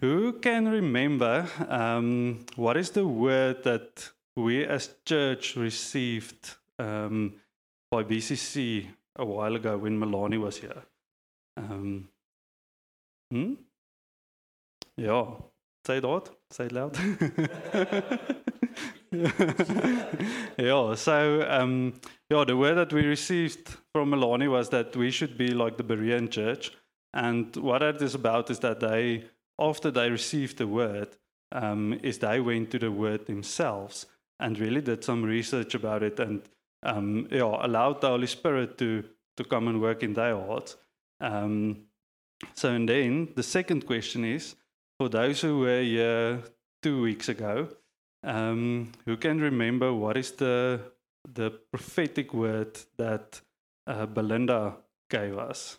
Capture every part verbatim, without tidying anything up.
Who can remember um, what is the word that we as church received um, by B C C a while ago when Melanie was here? Um, hmm? Yeah, say it out, say it loud. Yeah, so um, yeah, the word that we received from Melanie was that we should be like the Berean church. And what that is about is that they, after they received the word, um, is they went to the word themselves and really did some research about it and um, yeah, allowed the Holy Spirit to to come and work in their hearts. Um, so and then the second question is, for those who were here two weeks ago, um, who can remember what is the the prophetic word that uh, Belinda gave us?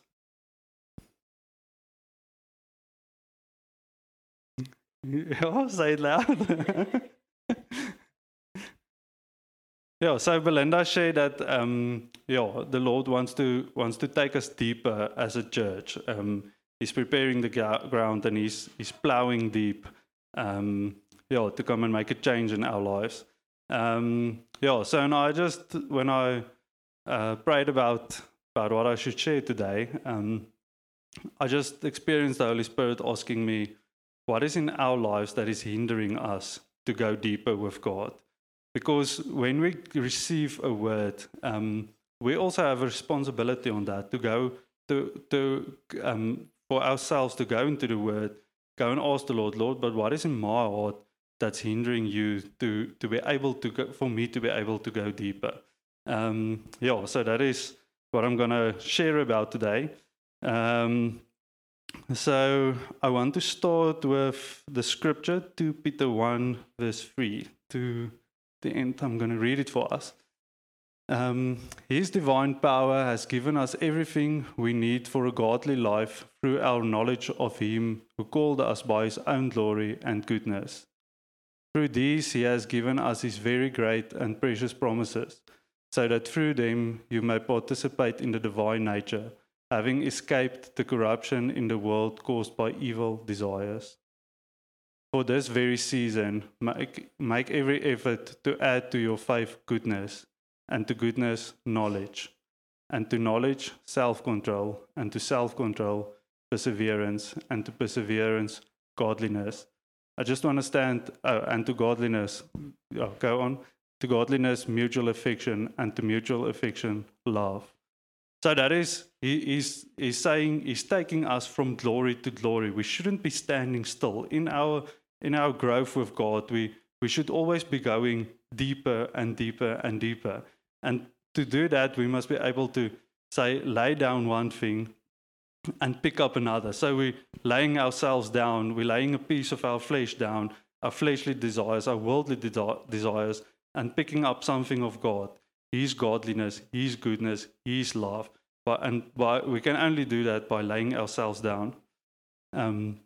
Yeah, say it loud. Yeah, so Belinda shared that um, yeah, the Lord wants to wants to take us deeper as a church. Um, he's preparing the ga- ground and he's he's plowing deep. Um, yeah, to come and make a change in our lives. Um, yeah, so and I just when I uh, prayed about about what I should share today, um, I just experienced the Holy Spirit asking me, what is in our lives that is hindering us to go deeper with God? Because when we receive a word, um, we also have a responsibility on that to go to to um, for ourselves to go into the word, go and ask the Lord, Lord, but what is in my heart that's hindering you to to be able to go, for me to be able to go deeper? Um, yeah, so that is what I'm going to share about today. Um, so I want to start with the scripture, two Peter one, verse three. To the end, I'm going to read it for us. Um, His divine power has given us everything we need for a godly life through our knowledge of Him who called us by His own glory and goodness. Through these, He has given us His very great and precious promises, so that through them you may participate in the divine nature, having escaped the corruption in the world caused by evil desires. For this very season, make, make every effort to add to your faith goodness, and to goodness, knowledge, and to knowledge, self-control, and to self-control, perseverance, and to perseverance, godliness. I just understand, uh, and to godliness, oh, go on, to godliness, mutual affection, and to mutual affection, love. So that is, he is he's saying, he's taking us from glory to glory. We shouldn't be standing still. In our in our growth with God, we, we should always be going deeper and deeper and deeper. And to do that, we must be able to say, lay down one thing and pick up another. So we're laying ourselves down, we're laying a piece of our flesh down, our fleshly desires, our worldly de- desires, and picking up something of God. His godliness, His goodness, His love. But, and by, we can only do that by laying ourselves down. Um,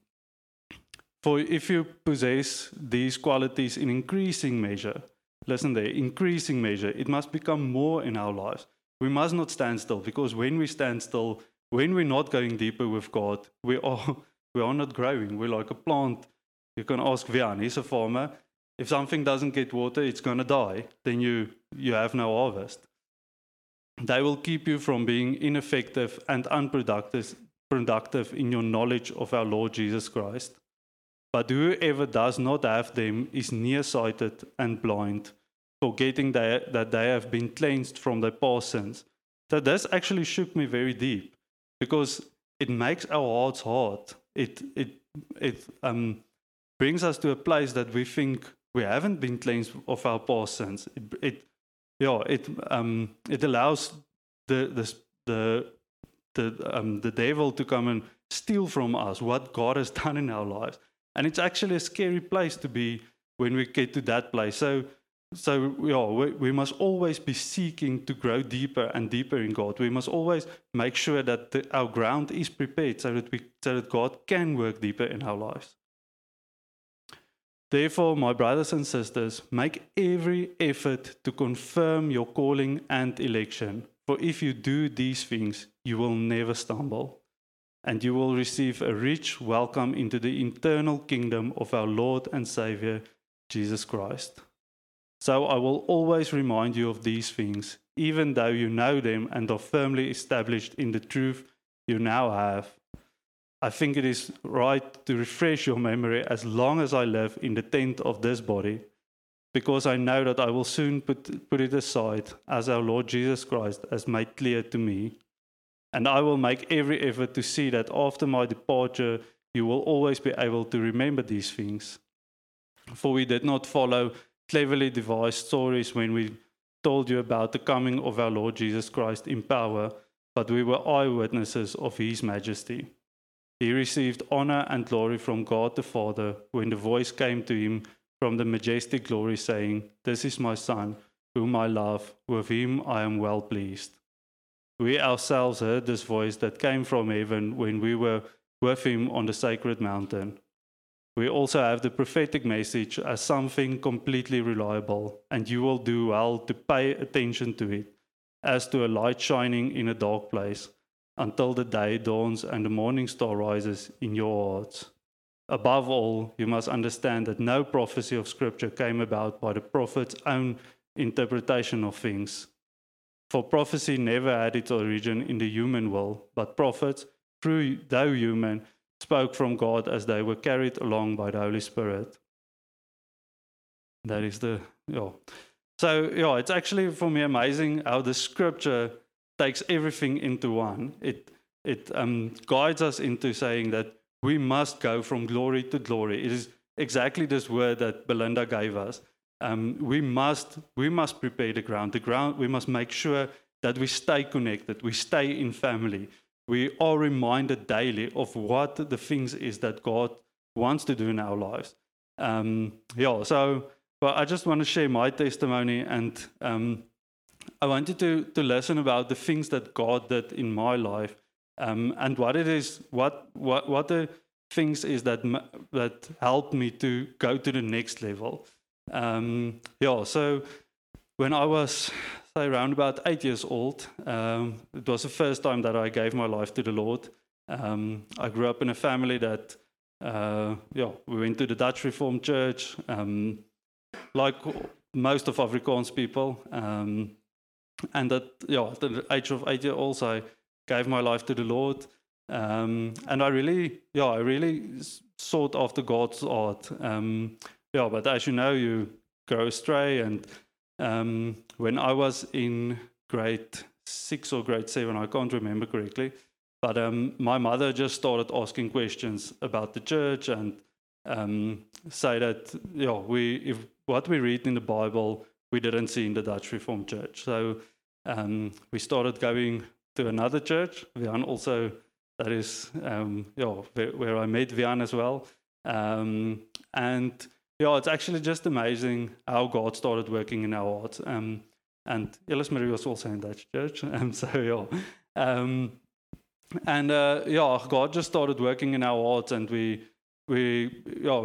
for if you possess these qualities in increasing measure, listen there, increasing measure, it must become more in our lives. We must not stand still, because when we stand still, when we're not going deeper with God, we are we are not growing. We're like a plant. You can ask Vian, he's a farmer. If something doesn't get water, it's going to die. Then you you have no harvest. They will keep you from being ineffective and unproductive productive in your knowledge of our Lord Jesus Christ. But whoever does not have them is nearsighted and blind, forgetting that, that they have been cleansed from their past sins. So this actually shook me very deep, because it makes our hearts hard. It it it um, brings us to a place that we think we haven't been cleansed of our past sins. It, it yeah it um, it allows the the the the um, the devil to come and steal from us what God has done in our lives. And it's actually a scary place to be when we get to that place. So, so yeah, we, we must always be seeking to grow deeper and deeper in God. We must always make sure that the, our ground is prepared so that we so that God can work deeper in our lives. Therefore, my brothers and sisters, make every effort to confirm your calling and election. For if you do these things, you will never stumble. and you will receive a rich welcome into the eternal kingdom of our Lord and Savior, Jesus Christ. So I will always remind you of these things, even though you know them and are firmly established in the truth you now have. I think it is right to refresh your memory as long as I live in the tent of this body, because I know that I will soon put, put it aside, as our Lord Jesus Christ has made clear to me. And I will make every effort to see that after my departure, you will always be able to remember these things. For we did not follow cleverly devised stories when we told you about the coming of our Lord Jesus Christ in power, but we were eyewitnesses of his majesty. He received honor and glory from God the Father when the voice came to him from the majestic glory saying, "This is my Son, whom I love, with him I am well pleased." We ourselves heard this voice that came from heaven when we were with him on the sacred mountain. We also have the prophetic message as something completely reliable, and you will do well to pay attention to it, as to a light shining in a dark place, until the day dawns and the morning star rises in your hearts. Above all, you must understand that no prophecy of Scripture came about by the prophet's own interpretation of things. For prophecy never had its origin in the human will, but prophets, though human, spoke from God as they were carried along by the Holy Spirit. That is the, yeah. So, yeah, it's actually for me amazing how the Scripture takes everything into one. It it um, guides us into saying that we must go from glory to glory. It is exactly this word that Belinda gave us. Um, we must we must prepare the ground. The ground. We must make sure that we stay connected. We stay in family. We are reminded daily of what the things is that God wants to do in our lives. Um, yeah. So, well, I just want to share my testimony, and um, I wanted to to listen about the things that God did in my life, um, and what it is, what what what the things is that that helped me to go to the next level. Um, yeah, so when I was, say, around about eight years old, um, it was the first time that I gave my life to the Lord. Um, I grew up in a family that, uh, yeah, we went to the Dutch Reformed Church, um, like most of Afrikaans people. Um, and at, yeah, at the age of eight years old, I gave my life to the Lord. Um, and I really, yeah, I really sought after God's heart. Um, Yeah, but as you know, you go astray. And um, when I was in grade six or grade seven, I can't remember correctly, but um, my mother just started asking questions about the church and um, say that, yeah, we if what we read in the Bible, we didn't see in the Dutch Reformed Church. So um, we started going to another church, Vian also, that is, um, yeah, where, where I met Vian as well. Um, and Yeah, it's actually just amazing how God started working in our hearts. Um, and Elis Marie was also in that church. Um, so, yeah. Um, and, uh, yeah, God just started working in our hearts, and we we yeah,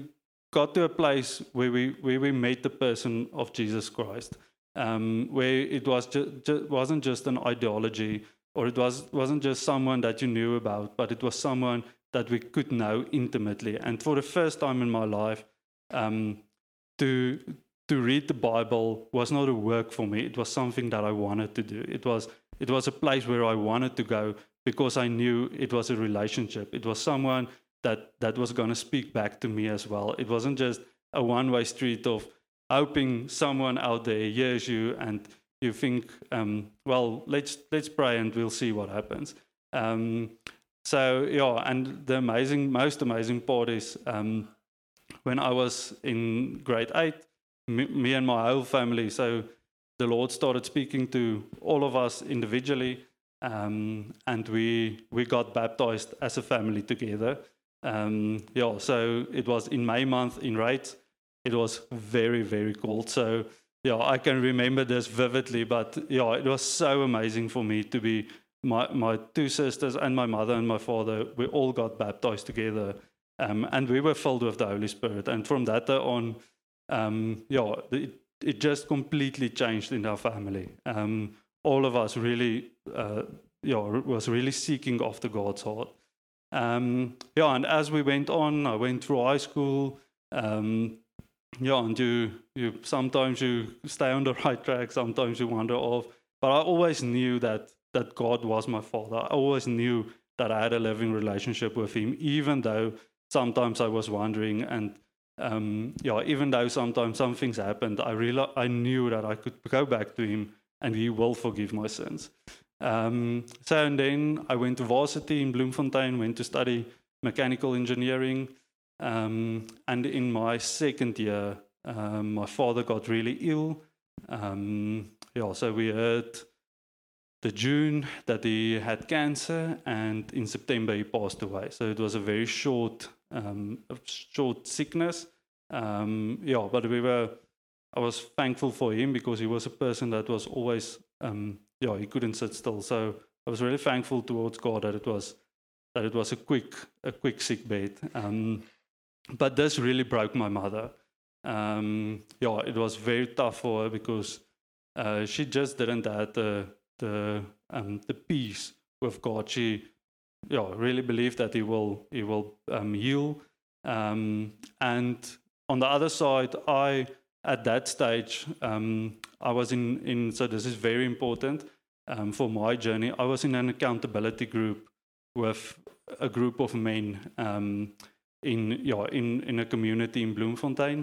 got to a place where we, where we met the person of Jesus Christ, um, where it was ju- ju- wasn't just an ideology, or it was, wasn't just someone that you knew about, but it was someone that we could know intimately. And for the first time in my life, Um, to to read the Bible was not a work for me. It was something that I wanted to do. It was it was a place where I wanted to go because I knew it was a relationship. It was someone that that was going to speak back to me as well. It wasn't just a one-way street of hoping someone out there hears you and you think, um, well, let's let's pray and we'll see what happens. Um, so yeah, and the amazing, most amazing part is. Um, When I was in grade eight, me, me and my whole family, so the Lord started speaking to all of us individually, um, and we we got baptized as a family together. Um, yeah, so it was in May month in Raids. It was very, very cold. So yeah, I can remember this vividly, but yeah, it was so amazing for me to be, my, my two sisters and my mother and my father, we all got baptized together. Um, and we were filled with the Holy Spirit. And from that day on, um, yeah, it, it just completely changed in our family. Um, all of us really, uh, yeah, was really seeking after God's heart. Um, yeah, and as we went on, I went through high school. Um, yeah, and you, you sometimes you stay on the right track, sometimes you wander off. But I always knew that that God was my Father. I always knew that I had a living relationship with Him, even though sometimes I was wandering, and um, yeah, even though sometimes some things happened, I realized I knew that I could go back to Him, and He will forgive my sins. Um, so and then I went to varsity in Bloemfontein, went to study mechanical engineering. Um, and in my second year, um, my father got really ill. Um, yeah, so we heard the June that he had cancer, and in September he passed away. So it was a very short, um, a short sickness. Um, yeah, but we were. I was thankful for him because he was a person that was always, um, yeah, he couldn't sit still. So I was really thankful towards God that it was that it was a quick, a quick sick bed. Um, but this really broke my mother. Um, yeah, it was very tough for her because uh, she just didn't have the the um, the peace with God. She, yeah, really believed that He will He will um, heal. Um, and on the other side, I at that stage um, I was in in. So this is very important um, for my journey. I was in an accountability group with a group of men. Um, in yeah in in a community in Bloemfontein,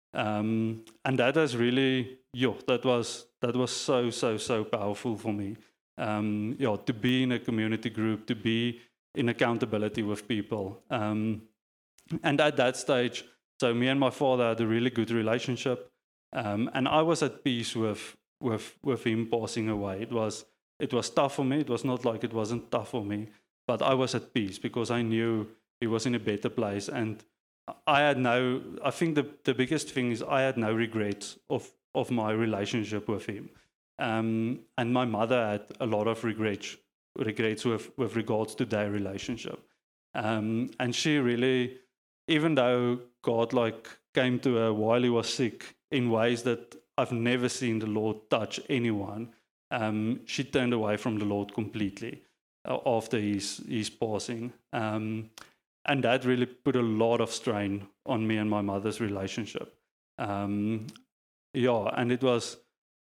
um, and that has really yeah that was that was so so so powerful for me. Um, yeah, to be in a community group, to be in accountability with people, um, and at that stage, so me and my father had a really good relationship, um, and I was at peace with with with him passing away. It was it was tough for me. It was not like it wasn't tough for me, but I was at peace because I knew he was in a better place, and I had no. I think the the biggest thing is I had no regrets of of my relationship with him, um, and my mother had a lot of regrets regrets with with regards to their relationship, um, and she really, even though God like came to her while he was sick in ways that I've never seen the Lord touch anyone, um, she turned away from the Lord completely uh, after his his passing. Um, and that really put a lot of strain on me and my mother's relationship. Um, yeah, and it was,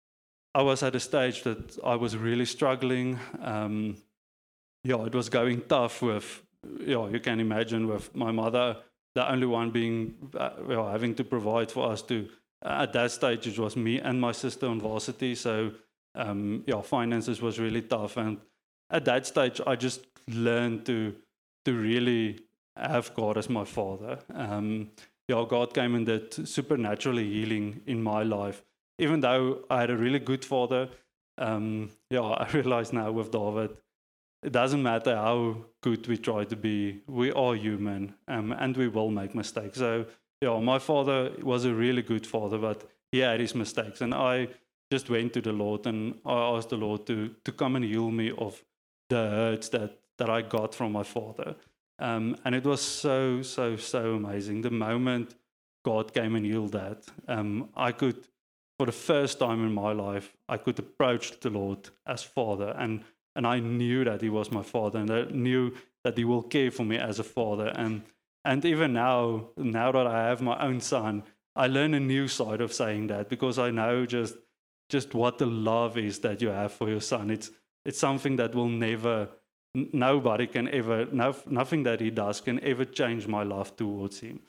I was at a stage that I was really struggling. Um, yeah, it was going tough with, yeah, you can imagine with my mother, the only one being, uh, well, having to provide for us to, at that stage, it was me and my sister on varsity. So, um, yeah, finances was really tough. And at that stage, I just learned to, to really have God as my father. Um, yeah, God came and did supernaturally healing in my life. Even though I had a really good father, um, yeah, I realize now with David, it doesn't matter how good we try to be, we are human, um, and we will make mistakes. So, yeah, my father was a really good father, but he had his mistakes. And I just went to the Lord and I asked the Lord to, to come and heal me of the hurts that, that I got from my father. Um, and it was so, so, so amazing. The moment God came and healed that, um, I could, for the first time in my life, I could approach the Lord as Father. And, and I knew that He was my Father, and I knew that He will care for me as a Father. And, and even now, now that I have my own son, I learn a new side of saying that, because I know just, just what the love is that you have for your son. It's, it's something that will never, nobody can ever, no, nothing that he does can ever change my love towards him.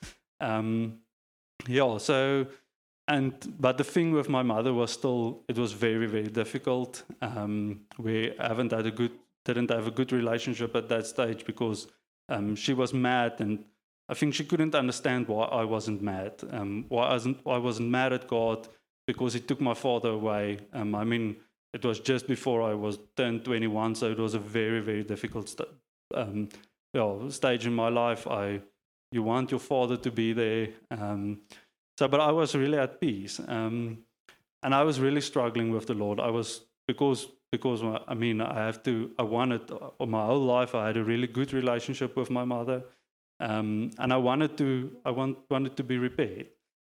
Um, yeah, so, and, but the thing with my mother was still, it was very, very difficult. Um, we haven't had a good, didn't have a good relationship at that stage because um, she was mad, and I think she couldn't understand why I wasn't mad. Um, why I wasn't, I wasn't mad at God because He took my father away. Um, I mean, it was just before I was turned twenty-one, so it was a very, very difficult st- um, you know, stage in my life. I, you want your father to be there. Um, so, but I was really at peace, um, and I was really struggling with the Lord. I was because because I mean I have to. I wanted uh, my whole life. I had a really good relationship with my mother, um, and I wanted to. I want wanted to be repaired,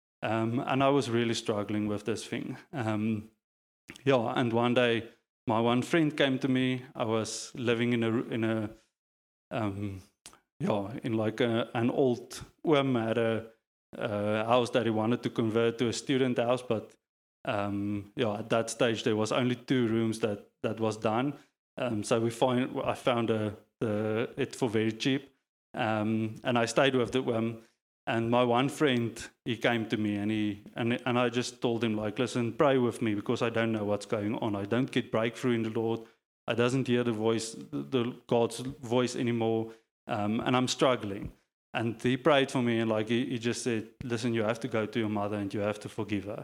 um, and I was really struggling with this thing. Um, yeah, and one day my one friend came to me. I was living in a in a um, yeah, in like a, an old oom had a, a house that he wanted to convert to a student house, but um, yeah, at that stage there was only two rooms that that was done. Um, so we find I found a, the it for very cheap, um, and I stayed with the oom. And my one friend, he came to me and he and and I just told him like, listen, pray with me because I don't know what's going on. I don't get breakthrough in the Lord. I doesn't hear the voice, the God's voice anymore, um, and I'm struggling. And he prayed for me and like he, he just said, listen, you have to go to your mother and you have to forgive her.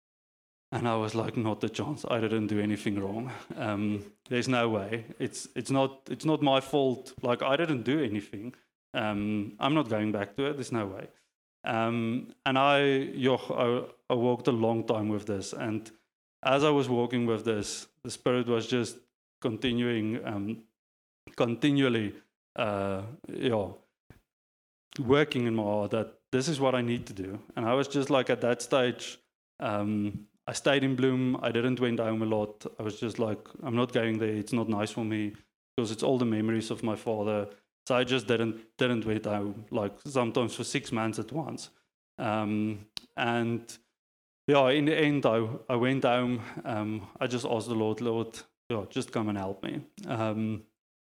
And I was like, not a chance. I didn't do anything wrong. Um, there's no way. It's it's not it's not my fault. Like I didn't do anything. Um, I'm not going back to it. There's no way. Um, and I, Joch, I, I walked a long time with this. And as I was walking with this, the Spirit was just continuing, um, continually, uh, yeah, working in my heart that this is what I need to do. And I was just like at that stage, um, I stayed in Bloem. I didn't went home a lot. I was just like, I'm not going there. It's not nice for me because it's all the memories of my father. So I just didn't didn't wait home, like sometimes for six months at once. Um, and yeah, in the end, I, I went home. Um, I just asked the Lord, Lord, yeah, just come and help me. Um,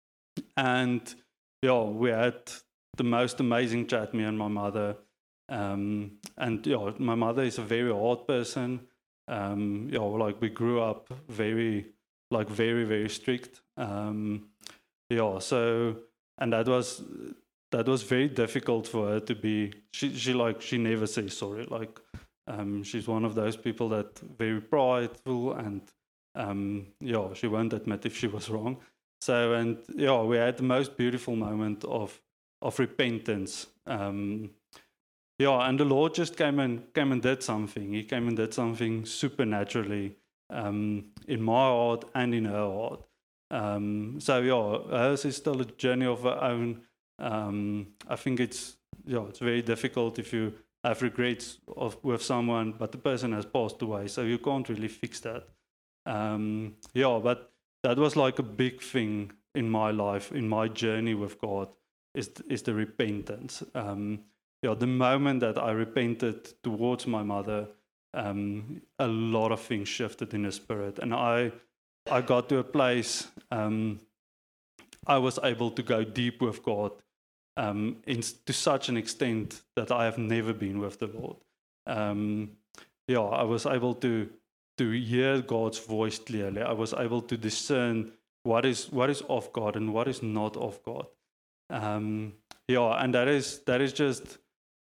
and yeah, we had the most amazing chat, me and my mother. Um, and yeah, my mother is a very hard person. Um, yeah, like we grew up very, like very, very strict. Um, yeah, so. And that was that was very difficult for her to be. She she like she never says sorry. Like um, she's one of those people that very prideful and um, yeah, she won't admit if she was wrong. So and yeah, we had the most beautiful moment of of repentance. Um, yeah, and the Lord just came and came and did something. He came and did something supernaturally um, in my heart and in her heart. Um, so yeah, hers is still a journey of her own. Um, I think it's yeah, it's very difficult if you have regrets of with someone, but the person has passed away, so you can't really fix that. Um, yeah, but that was like a big thing in my life, in my journey with God, is is the repentance. Um, yeah, the moment that I repented towards my mother, um, a lot of things shifted in the spirit, and I. I got to a place um, I was able to go deep with God um, in, to such an extent that I have never been with the Lord. Um, yeah, I was able to to hear God's voice clearly. I was able to discern what is what is of God and what is not of God. Um, yeah, and that is that is just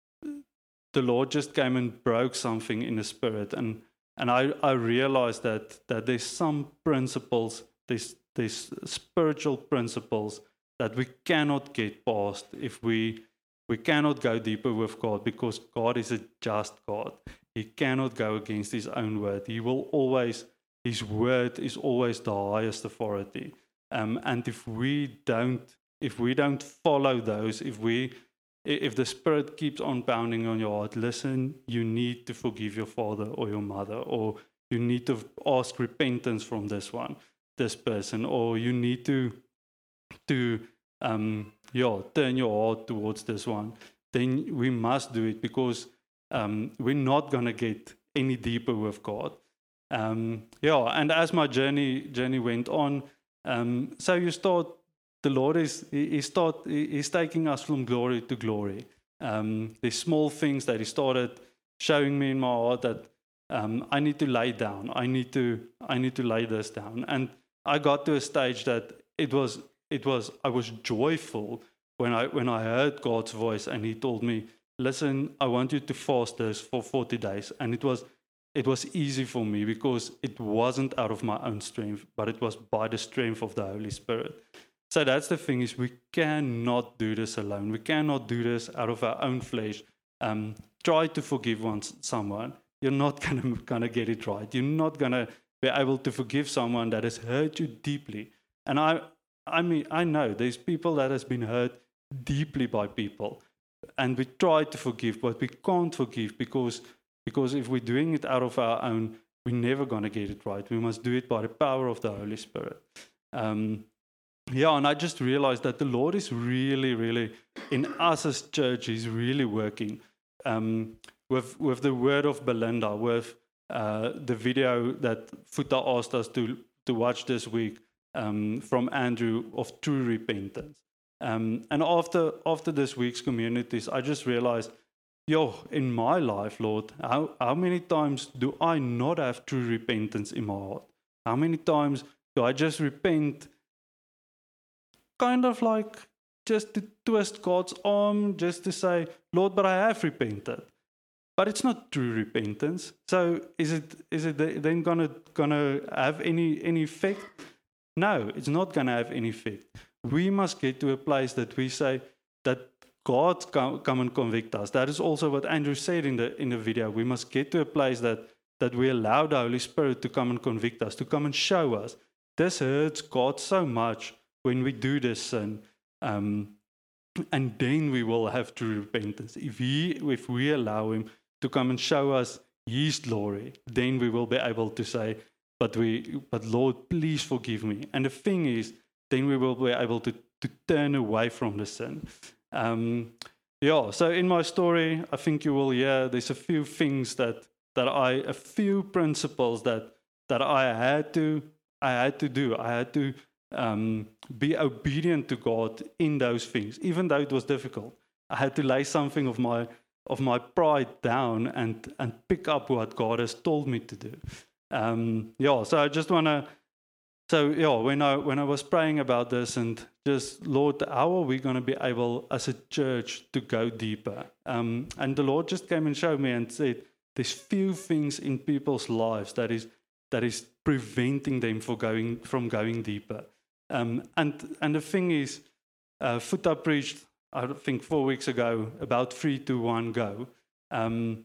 the Lord just came and broke something in the spirit and. And I, I realized that that there's some principles, there's, there's spiritual principles that we cannot get past if we we cannot go deeper with God because God is a just God. He cannot go against his own word. He will always, his word is always the highest authority. Um, and if we don't, if we don't follow those, if we If the Spirit keeps on pounding on your heart, listen, you need to forgive your father or your mother, or you need to ask repentance from this one, this person, or you need to, to um, yeah, turn your heart towards this one. Then we must do it because um, we're not going to get any deeper with God. Um, yeah, and as my journey journey went on, um, so you start. The Lord is he, he start, he's taking us from glory to glory. Um, there's small things that he started showing me in my heart that um, I need to lay down. I need to I need to lay this down. And I got to a stage that it was it was I was joyful when I when I heard God's voice and he told me, listen, I want you to fast this for forty days. And it was it was easy for me because it wasn't out of my own strength, but it was by the strength of the Holy Spirit. So that's the thing is we cannot do this alone. We cannot do this out of our own flesh. Um, try to forgive one, someone. You're not gonna gonna get it right. You're not gonna be able to forgive someone that has hurt you deeply. And I, I mean, I know there's people that has been hurt deeply by people, and we try to forgive, but we can't forgive because because if we're doing it out of our own, we're never gonna get it right. We must do it by the power of the Holy Spirit. Um, yeah, and I just realized that the Lord is really, really, in us as church, He's really working um, with with the word of Belinda, with uh, the video that Futa asked us to to watch this week um, from Andrew of true repentance. Um, and after after this week's communities, I just realized, yo, in my life, Lord, how how many times do I not have true repentance in my heart? How many times do I just repent? Kind of like just to twist God's arm, just to say, Lord, but I have repented. But it's not true repentance. So is it is it then gonna gonna have any any effect? No, it's not gonna have any effect. We must get to a place that we say that God come, come and convict us. That is also what Andrew said in the in the video. We must get to a place that that we allow the Holy Spirit to come and convict us, to come and show us. This hurts God so much when we do this sin, um, and then we will have true repentance. If he, if we allow Him to come and show us His glory, then we will be able to say, "But we, but Lord, please forgive me." And the thing is, then we will be able to to turn away from the sin. Um, yeah. So in my story, I think you will hear there's a few things that that I, a few principles that that I had to I had to do. I had to. Um, be obedient to God in those things, even though it was difficult. I had to lay something of my of my pride down and and pick up what God has told me to do. Um, yeah, so I just want to. So yeah, when I when I was praying about this and just Lord, how are we going to be able as a church to go deeper? Um, and the Lord just came and showed me and said, "There's few things in people's lives that is that is preventing them for going from going deeper." Um, and and the thing is, uh, Futa preached, I think, four weeks ago about three, two, one, go. Um,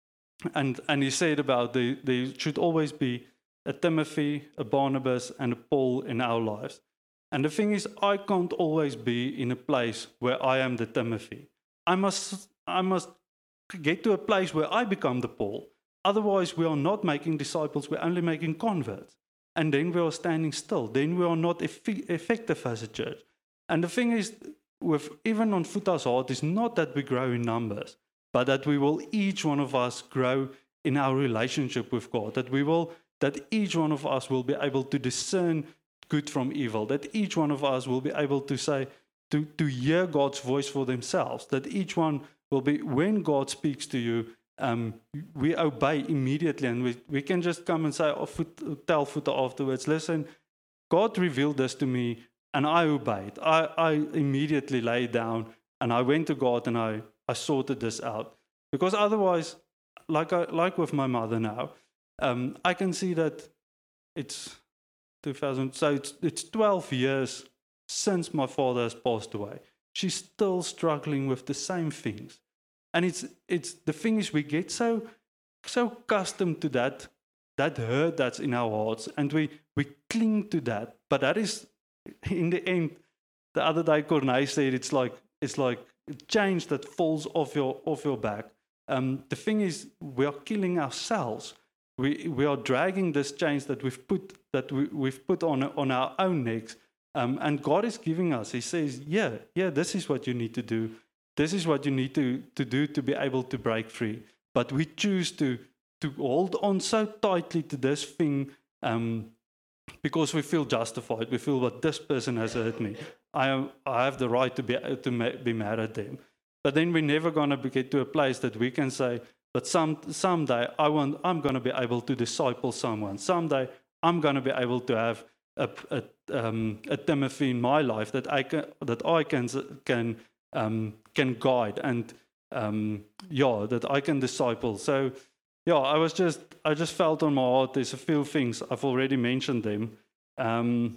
and and he said about the there should always be a Timothy, a Barnabas, and a Paul in our lives. And the thing is, I can't always be in a place where I am the Timothy. I must I must get to a place where I become the Paul. Otherwise, we are not making disciples, we're only making converts. And then we are standing still. Then we are not eff- effective as a church. And the thing is, with even on Futa's heart, is not that we grow in numbers, but that we will each one of us grow in our relationship with God. That we will, that each one of us will be able to discern good from evil. That each one of us will be able to say, to, to hear God's voice for themselves. That each one will be, when God speaks to you, Um, we obey immediately, and we, we can just come and say, oh, foot, tell Futa afterwards, listen, God revealed this to me, and I obeyed. I, I immediately laid down, and I went to God, and I, I sorted this out. Because otherwise, like I, like with my mother now, um, I can see that it's two thousand, so it's, it's twelve years since my father has passed away. She's still struggling with the same things. And it's it's the thing is, we get so so accustomed to that that hurt that's in our hearts, and we we cling to that. But that is, in the end, the other day Corneille said it's like it's like a change that falls off your off your back. Um, the thing is, we are killing ourselves. We we are dragging this chains that we've put that we, we've put on on our own necks. Um, and God is giving us. He says, yeah, yeah, this is what you need to do. This is what you need to, to do to be able to break free. But we choose to, to hold on so tightly to this thing um, because we feel justified. We feel that this person has hurt me. I, am, I have the right to be, to ma- be mad at them. But then we're never going to get to a place that we can say, but some, someday I want, I'm going to be able to disciple someone. Someday I'm going to be able to have a, a, um, a Timothy in my life that I can, that I can, can Um, can guide and um, yeah, that I can disciple. So yeah, I was just I just felt on my heart. There's a few things I've already mentioned them. Um,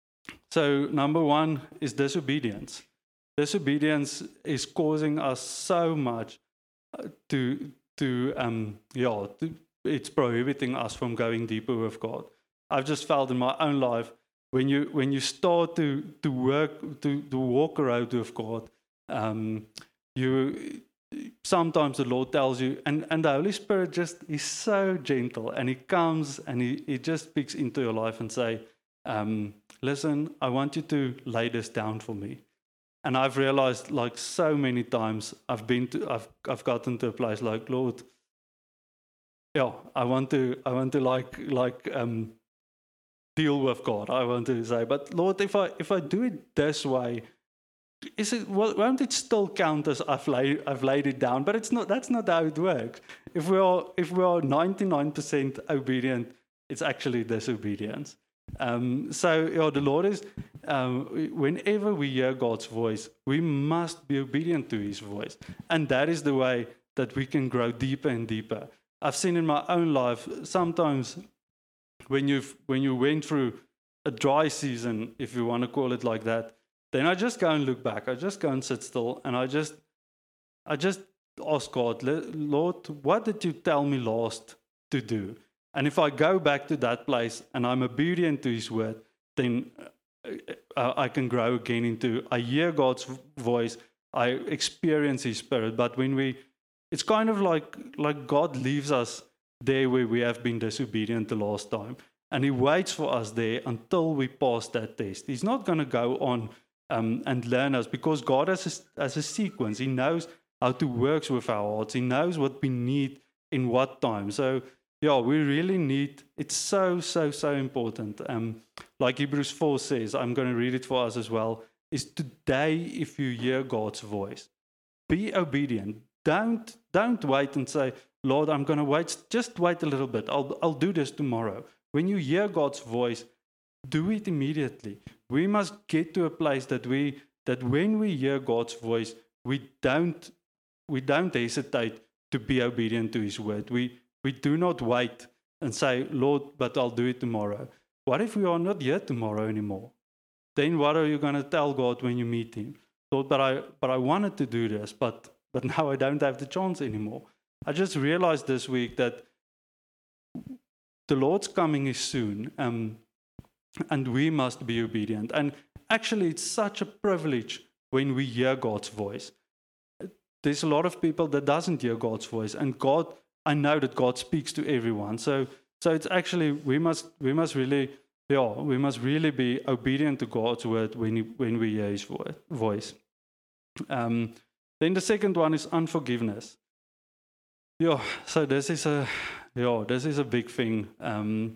so number one is disobedience. Disobedience is causing us so much to to um, yeah, to, it's prohibiting us from going deeper with God. I've just felt in my own life when you when you start to to work to to walk around with God. Um, you sometimes the Lord tells you, and, and the Holy Spirit just is so gentle, and He comes and he, he just speaks into your life and say, um, listen, I want you to lay this down for me. And I've realized, like so many times, I've been to, I've, I've gotten to a place like, Lord, yeah, I want to, I want to like, like um, deal with God. I want to say, but Lord, if I, if I do it this way, is it, won't it still count as I've laid, I've laid it down? But it's not. That's not how it works. If we are, if we are ninety-nine percent obedient, it's actually disobedience. Um, so yeah, the Lord is. Um, whenever we hear God's voice, we must be obedient to His voice, and that is the way that we can grow deeper and deeper. I've seen in my own life sometimes when you've when you went through a dry season, if you want to call it like that. Then I just go and look back. I just go and sit still, and I just, I just ask God, Lord, what did you tell me last to do? And if I go back to that place and I'm obedient to His word, then I can grow again into, I hear God's voice, I experience His Spirit. But when we, it's kind of like like God leaves us there where we have been disobedient the last time, and He waits for us there until we pass that test. He's not going to go on. Um, and learn us, because God has a, has a sequence. He knows how to work with our hearts. He knows what we need in what time. So, yeah, we really need, it's so, so, so important. Um, like Hebrews four says, I'm going to read it for us as well, is today, if you hear God's voice, be obedient. Don't, don't wait and say, Lord, I'm going to wait. Just wait a little bit. I'll, I'll do this tomorrow. When you hear God's voice, do it immediately. We must get to a place that we that when we hear God's voice, we don't we don't hesitate to be obedient to His word. We we do not wait and say, Lord, but I'll do it tomorrow. What if we are not here tomorrow anymore? Then what are you going to tell God when you meet Him? Lord, but I but I wanted to do this, but but now I don't have the chance anymore. I just realized this week that the Lord's coming is soon. Um, And we must be obedient. And actually, it's such a privilege when we hear God's voice. There's a lot of people that doesn't hear God's voice, and God, I know that God speaks to everyone. So, so it's actually we must we must really yeah we must really be obedient to God's word when he, when we hear His voice. Um, then the second one is unforgiveness. Yeah, so this is a yeah this is a big thing. Um,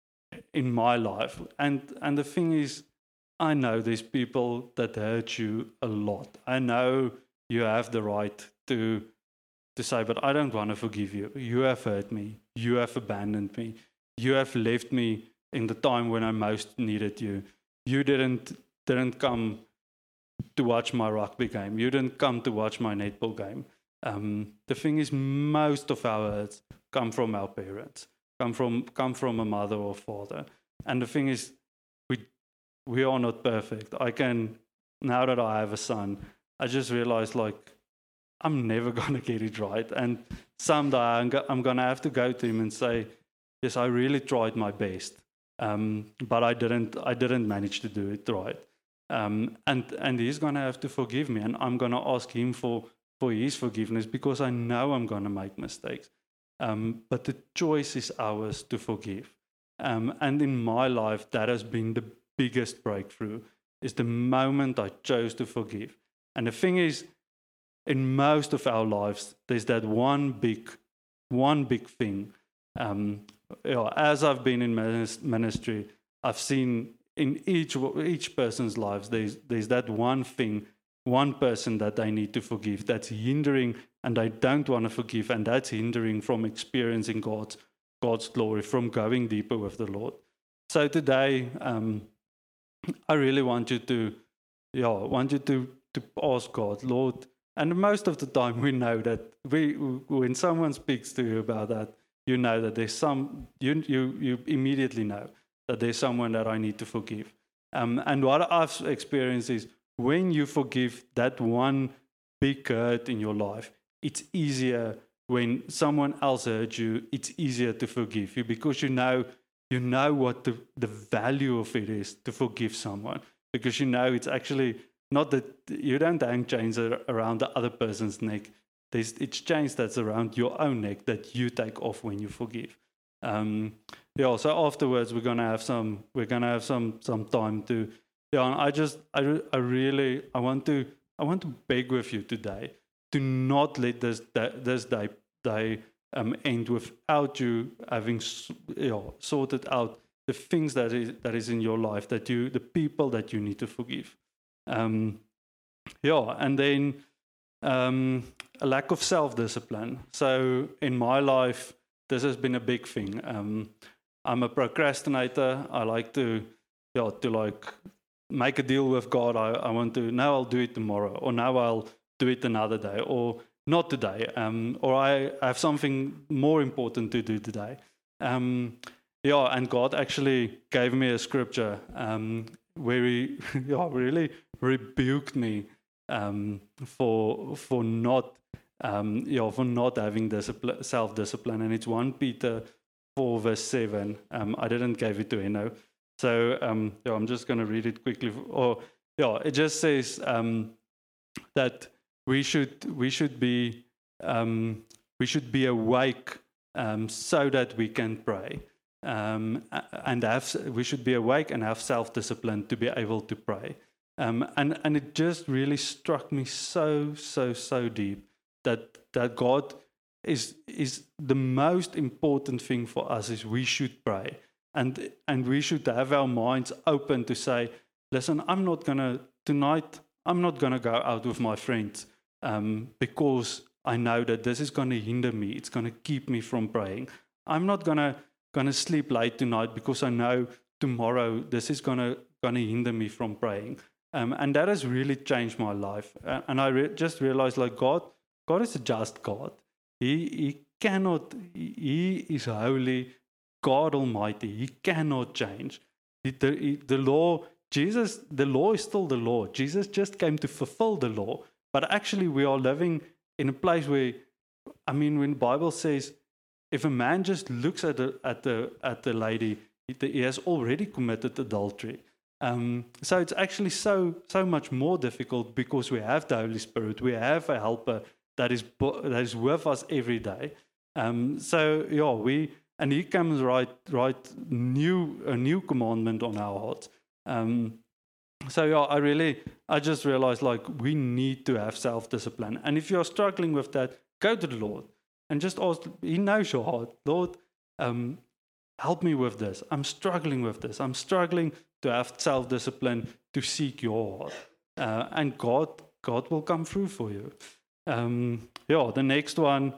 in my life, and and the thing is, I know there's people that hurt you a lot. I know you have the right to to say, but I don't want to forgive you. You have hurt me. You have abandoned me. You have left me in the time when I most needed you. You didn't didn't come to watch my rugby game. You didn't come to watch my netball game. Um, the thing is, most of our hurts come from our parents. Come from come from a mother or father, and the thing is, we we are not perfect. I can now that I have a son, I just realized like I'm never gonna get it right, and someday I'm, go, I'm gonna have to go to him and say, yes, I really tried my best, um, but I didn't I didn't manage to do it right, um, and and he's gonna have to forgive me, and I'm gonna ask him for for his forgiveness because I know I'm gonna make mistakes. Um, but the choice is ours to forgive. Um, and in my life, that has been the biggest breakthrough, is the moment I chose to forgive. And the thing is, in most of our lives, there's that one big, one big thing. Um, you know, as I've been in ministry, I've seen in each each person's lives, there's there's that one thing, one person that they need to forgive that's hindering, and they don't want to forgive, and that's hindering from experiencing God's God's glory, from going deeper with the Lord. So today, um, I really want you to, yeah, want you to to ask God, Lord. And most of the time, we know that we when someone speaks to you about that, you know that there's some you you you immediately know that there's someone that I need to forgive. Um, and what I've experienced is when you forgive that one big hurt in your life, it's easier when someone else hurt you. It's easier to forgive you because you know you know what the, the value of it is to forgive someone, because you know it's actually not that you don't hang chains around the other person's neck. There's, it's chains that's around your own neck that you take off when you forgive. Um, yeah, so afterwards we're gonna have some we're gonna have some some time to yeah. And I just I re- I really I want to I want to beg with you today to not let this day, this day day um, end without you having s- you know, sorted out the things that is that is in your life, that you the people that you need to forgive. Um, yeah, and then um, a lack of self-discipline. So in my life, this has been a big thing. Um, I'm a procrastinator. I like to, yeah, to like make a deal with God. I, I want to, now I'll do it tomorrow, or now I'll do it another day, or not today, um, or I have something more important to do today. Um, yeah, and God actually gave me a scripture um, where He yeah, really rebuked me um, for for not um, yeah, for not having discipline, self-discipline, and it's First Peter four verse seven. Um, I didn't give it to Eno, so um, yeah, I'm just going to read it quickly. Or yeah, it just says um, that we should we should be um, we should be awake um, so that we can pray, um, and have we should be awake and have self-discipline to be able to pray. Um, and and it just really struck me so so so deep that that God is is the most important thing for us is we should pray, and and we should have our minds open to say, listen, I'm not gonna tonight. I'm not gonna go out with my friends um, because I know that this is gonna hinder me. It's gonna keep me from praying. I'm not gonna gonna sleep late tonight because I know tomorrow this is gonna gonna hinder me from praying. Um, and that has really changed my life. Uh, and I re- just realized, like God, God is a just God. He He cannot. He is holy, God Almighty. He cannot change. The, the, the law, Jesus, the law is still the law. Jesus just came to fulfill the law. But actually, we are living in a place where, I mean, when the Bible says, if a man just looks at the at the at the lady, he, he has already committed adultery. Um, so it's actually so so much more difficult because we have the Holy Spirit, we have a helper that is that is with us every day. Um, so yeah, we and He comes right right new a new commandment on our hearts. Um, so yeah, I really I just realized like we need to have self discipline, and if you're struggling with that, go to the Lord and just ask. He knows your heart, Lord. Um, help me with this. I'm struggling with this. I'm struggling to have self-discipline to seek your heart, uh, and God, God will come through for you. Um, yeah, the next one,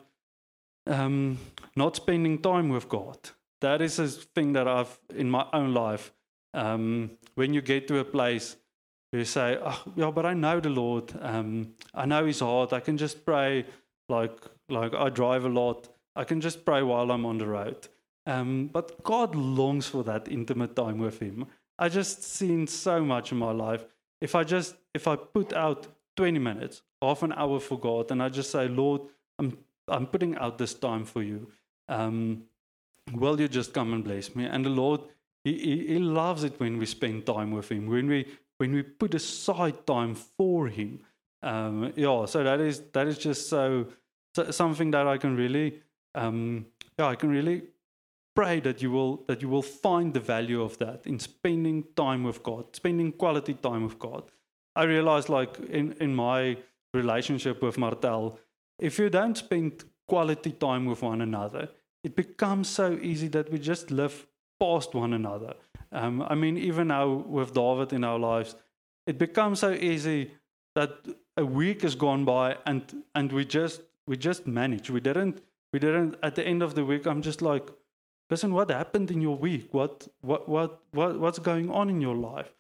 um, not spending time with God. That is a thing that I've in my own life. Um, when you get to a place, you say, oh, "Yeah, but I know the Lord. Um, I know His heart. I can just pray. Like, like I drive a lot. I can just pray while I'm on the road." Um, but God longs for that intimate time with Him. I just seen so much in my life. If I just if I put out twenty minutes, half an hour for God, and I just say, Lord, I'm I'm putting out this time for you. Um, will you just come and bless me? And the Lord, he, he He loves it when we spend time with Him, when we when we put aside time for Him. Um, yeah, so that is that is just so, so something that I can really um, yeah I can really pray that you will that you will find the value of that in spending time with God, spending quality time with God. I realized, like in in my relationship with Martel, if you don't spend quality time with one another, it becomes so easy that we just live past one another. Um, I mean, even now with David in our lives, it becomes so easy that a week has gone by and and we just we just manage. We didn't we didn't at the end of the week. I'm just like, listen, what happened in your week? What what what what what's going on in your life?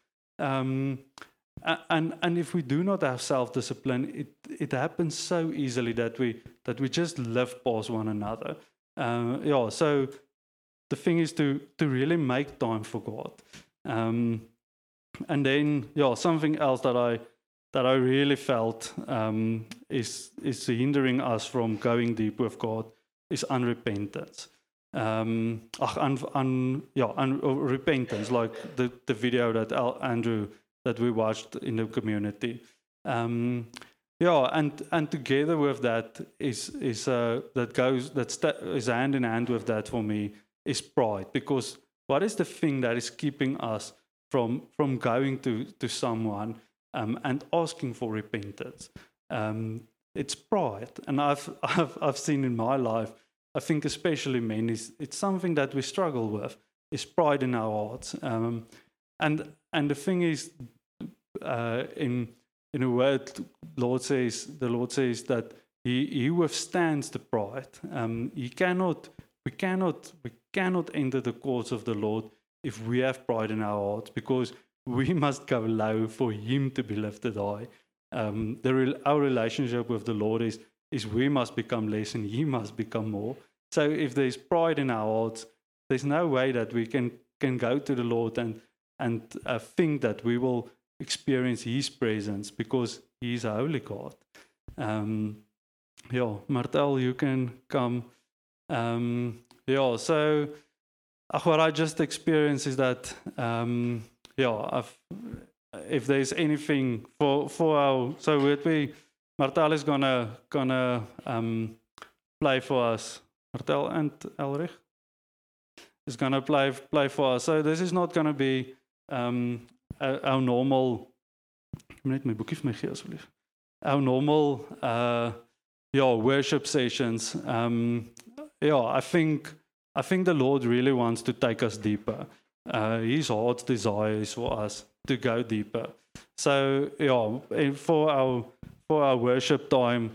Um, and and if we do not have self discipline, it it happens so easily that we that we just live past one another. Uh, yeah. So the thing is to to really make time for God. Um, and then yeah, something else that I that I really felt um, is is hindering us from going deep with God is unrepentance. Um, ach, un, un, yeah, un, uh, repentance, like the, the video that Al, Andrew that we watched in the community. Um, yeah, and and together with that is is uh, that goes that st- is hand in hand with that for me is pride. Because what is the thing that is keeping us from from going to to someone um, and asking for repentance? Um, it's pride, and I've I've I've seen in my life. I think especially men is it's something that we struggle with. Is pride in our hearts, um, and and the thing is, uh, in in a word, Lord says the Lord says that He He withstands the pride. Um, he cannot. We cannot. We cannot enter the courts of the Lord if we have pride in our hearts, because we must go low for Him to be lifted high. Um, the our relationship with the Lord is is we must become less and He must become more. So if there's pride in our hearts, there's no way that we can can go to the Lord and and uh, think that we will experience His presence, because He's a holy God. Um, yeah, Martel, you can come. Um, yeah, so uh, what I just experienced is that um, yeah, I've, if there's anything for for our so would we Martel is gonna gonna um, play for us. Martel and Elrich is gonna play play for us. So this is not gonna be um, our normal. Net my boekie vir my gee asseblief. Our normal uh, yeah worship sessions. Um, yeah, I think I think the Lord really wants to take us deeper. Uh, his heart's desire is for us to go deeper. So yeah, for our for our worship time,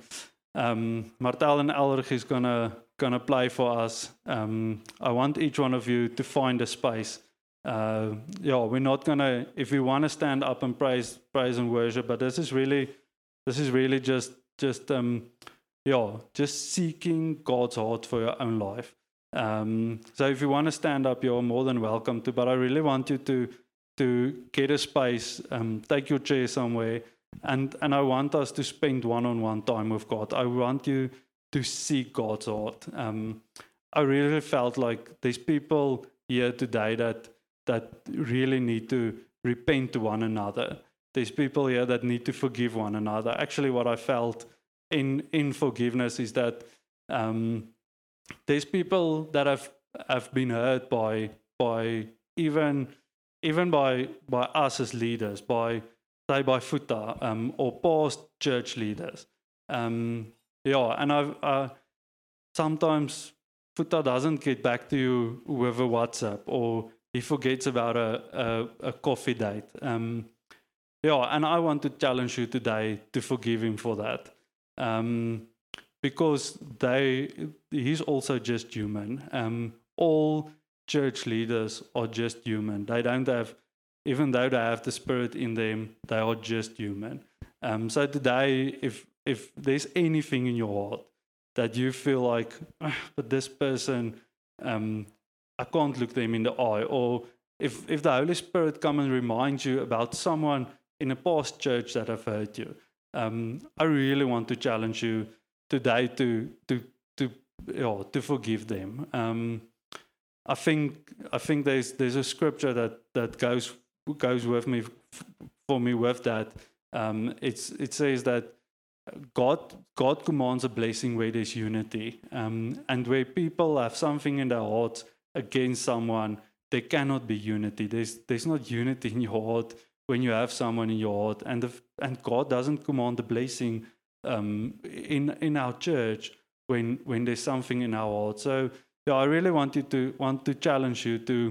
um, Martel and Elrich is gonna gonna play for us. Um, I want each one of you to find a space. Uh, yeah, we're not gonna. If we want to stand up and praise, praise and worship, but this is really, this is really just, just um, yeah, just seeking God's heart for your own life. Um, so if you want to stand up, you're more than welcome to. But I really want you to to get a space, um, take your chair somewhere, and and I want us to spend one-on-one time with God. I want you to seek God's heart. Um, I really felt like there's people here today that that really need to repent to one another. There's people here that need to forgive one another. Actually, what I felt in in forgiveness is that um, there's people that have have been hurt by by even even by by us as leaders, by say by Futa um, or past church leaders. Um, yeah, and I've uh, sometimes Futa doesn't get back to you with a WhatsApp, or he forgets about a, a, a coffee date. Um, yeah, and I want to challenge you today to forgive him for that. Um, because they, he's also just human. Um, all church leaders are just human. They don't have, even though they have the Spirit in them, they are just human. Um, so today, if if there's anything in your heart that you feel like, oh, but this person, um, I can't look them in the eye, or if if the Holy Spirit come and remind you about someone in a past church that have hurt you, um, I really want to challenge you today to to to you know, to forgive them. Um, I think I think there's there's a scripture that that goes goes with me for me with that. Um, it's it says that God God commands a blessing where there's unity, um, and where people have something in their hearts against someone, there cannot be unity. There's there's not unity in your heart when you have someone in your heart, and the, and God doesn't command the blessing um, in in our church when when there's something in our heart. So yeah, I really want you to want to challenge you to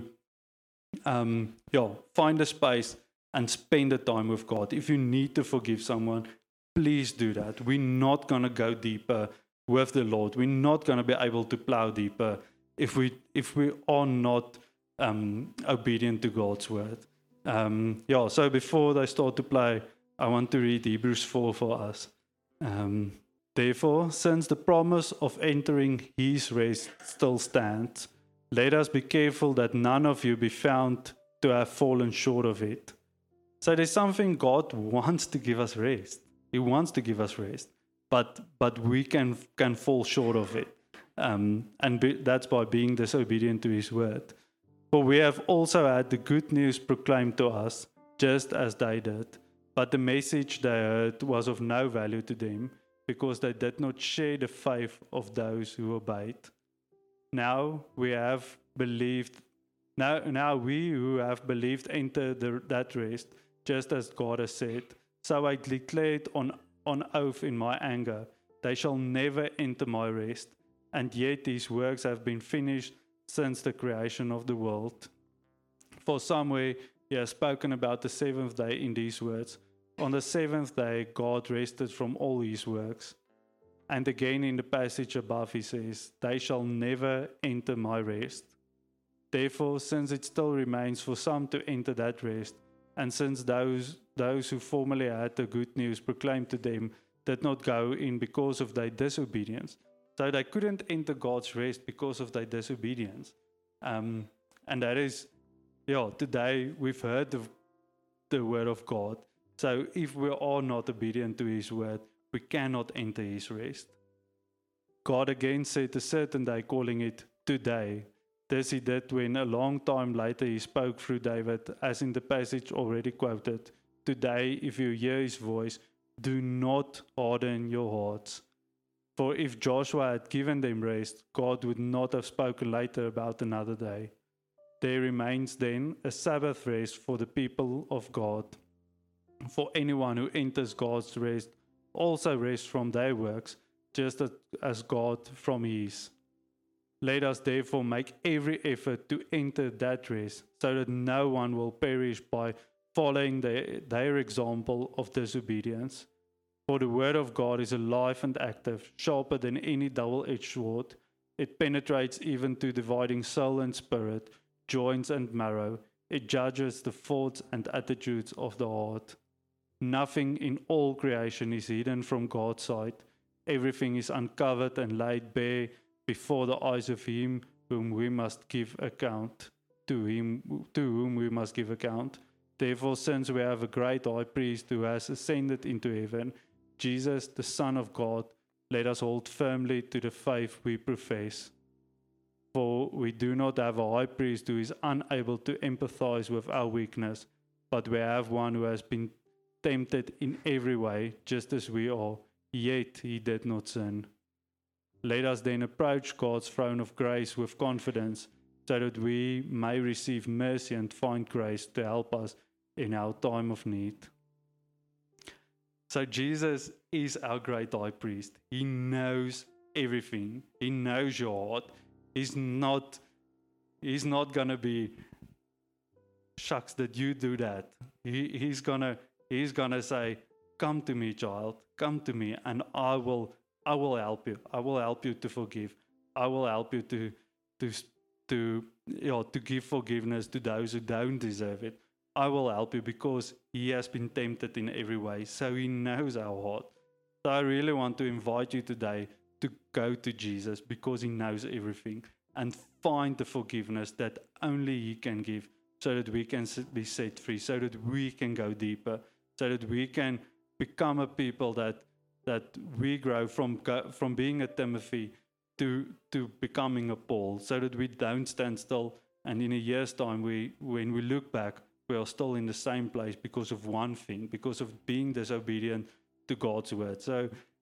um, yeah find a space and spend the time with God. If you need to forgive someone, please do that. We're not gonna go deeper with the Lord. We're not gonna be able to plow deeper if we if we are not um, obedient to God's word. Um, yeah, so before they start to play, I want to read Hebrews four for us. Um, Therefore, since the promise of entering his rest still stands, let us be careful that none of you be found to have fallen short of it. So there's something God wants to give us rest. He wants to give us rest, but but we can can fall short of it. Um, and be, that's by being disobedient to his word. For we have also had the good news proclaimed to us, just as they did. But the message they heard was of no value to them, because they did not share the faith of those who obeyed. Now we have believed, now, now we who have believed enter the, that rest, just as God has said. So I declared on, on oath in my anger, they shall never enter my rest. And yet these works have been finished since the creation of the world. For somewhere he has spoken about the seventh day in these words. On the seventh day God rested from all his works. And again in the passage above he says, they shall never enter my rest. Therefore, since it still remains for some to enter that rest, and since those, those who formerly had the good news proclaimed to them did not go in because of their disobedience, so they couldn't enter God's rest because of their disobedience. Um, and that is, yeah, today we've heard the, the word of God. So if we are not obedient to his word, we cannot enter his rest. God again said a certain day, calling it today. This he did when a long time later he spoke through David, as in the passage already quoted. Today, if you hear his voice, do not harden your hearts. For if Joshua had given them rest, God would not have spoken later about another day. There remains then a Sabbath rest for the people of God. For anyone who enters God's rest also rests from their works, just as God from his. Let us therefore make every effort to enter that rest, so that no one will perish by following their, their example of disobedience. For the word of God is alive and active, sharper than any double-edged sword. It penetrates even to dividing soul and spirit, joints and marrow. It judges the thoughts and attitudes of the heart. Nothing in all creation is hidden from God's sight. Everything is uncovered and laid bare before the eyes of him whom we must give account, to him to whom we must give account. Therefore, since we have a great high priest who has ascended into heaven, Jesus, the Son of God, let us hold firmly to the faith we profess. For we do not have a high priest who is unable to empathize with our weakness, but we have one who has been tempted in every way, just as we are, yet he did not sin. Let us then approach God's throne of grace with confidence, so that we may receive mercy and find grace to help us in our time of need. So Jesus is our great high priest. He knows everything. He knows your heart. He's not, he's not going to be, shucks that you do that. He, he's going to he's gonna say, come to me, child, come to me, and I will I will help you. I will help you to forgive. I will help you to to to you know, to give forgiveness to those who don't deserve it. I will help you because he has been tempted in every way. So he knows our heart. So I really want to invite you today to go to Jesus because he knows everything and find the forgiveness that only he can give, so that we can be set free, so that we can go deeper, so that we can become a people that that we grow from from being a Timothy to to becoming a Paul, so that we don't stand still, and in a year's time, we when we look back, we are still in the same place because of one thing, because of being disobedient to God's word. So